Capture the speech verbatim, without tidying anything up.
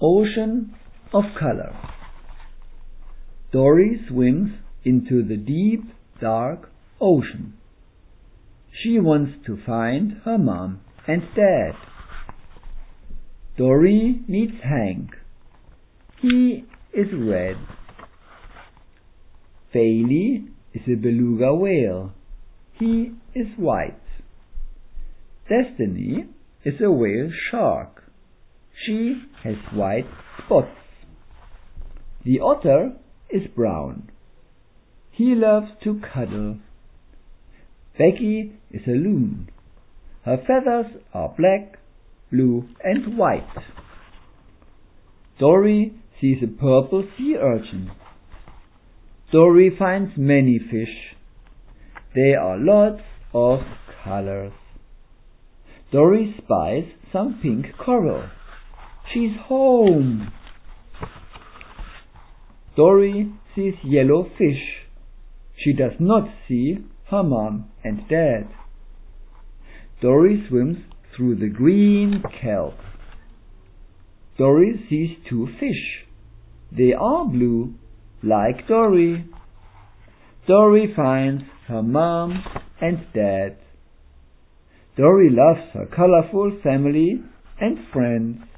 Ocean of color. Dory swims into the deep, dark ocean. She wants to find her mom and dad. Dory meets Hank. He is red. Bailey is a beluga whale. He is white. Destiny is a whale shark. She has white spots. The otter is brown. He loves to cuddle. Becky is a loon. Her feathers are black, blue and white. Dory sees a purple sea urchin. Dory finds many fish. There are lots of colors. Dory spies some pink coral. She's home. Dory sees yellow fish. She does not see her mom and dad. Dory swims through the green kelp. Dory sees two fish. They are blue, like Dory. Dory finds her mom and dad. Dory loves her colorful family and friends.